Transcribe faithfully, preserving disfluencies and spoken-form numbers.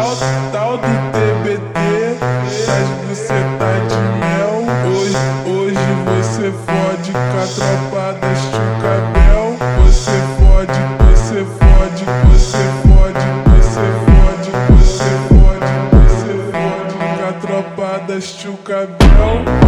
tal do T B T, mas você tá de mel. Hoje, hoje você fode com a tropa deste cabel. Você fode, você fode, você fode, você fode, você fode, você fode com a tropa deste cabel.